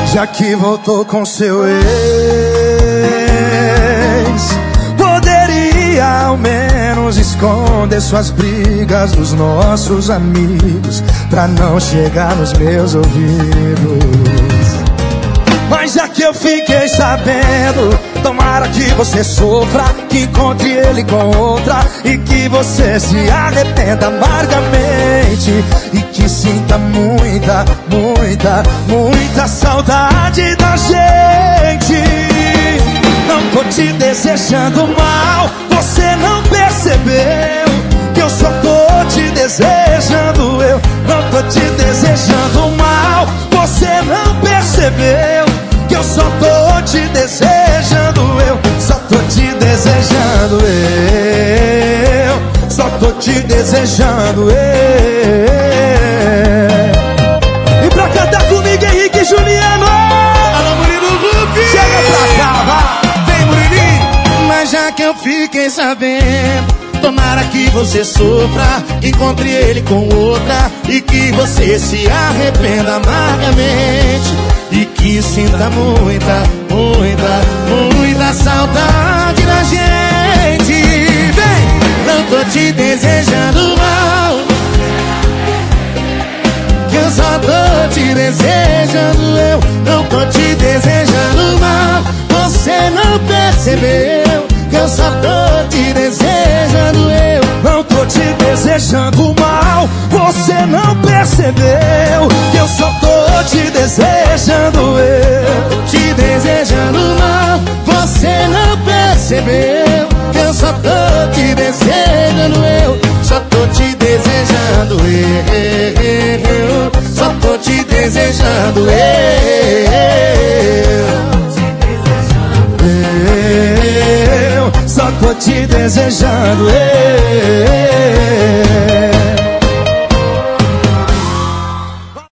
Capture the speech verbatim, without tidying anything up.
Já que voltou com seu ex, poderia ao menos esconder suas brigas dos nossos amigos, pra não chegar nos meus ouvidos. Mas já que eu fiquei sabendo, tomara que você sofra, que encontre ele com outra e que você se arrependa amargamente e que sinta muita, muita, muita saudade da gente. Não tô te desejando mal, você não percebeu que eu só tô te desejando. Eu não tô te desejando mal, você não percebeu que eu só tô te desejando. Eu só tô te desejando. Eu só tô te desejando. Eu. E pra cantar comigo, Henrique e Juliano. Alô, Murilo Rubi. Chega pra cá, vai. Vem, Murilinho. Mas já que eu fiquei sabendo, tomara que você sofra, encontre ele com outra e que você se arrependa amargamente e que sinta muita, muita, muita saudade da gente. Vem, não tô te desejando mal, que eu só tô te desejando. Eu não tô te desejando mal, você não percebeu que eu só tô te desejando. Eu não tô te desejando mal, você não percebeu que eu só tô te desejando. Eu tô te desejando mal, você não percebeu que eu só tô te desejando. Eu só tô te desejando. Eu só tô te desejando. Eu só tô te desejando. Eu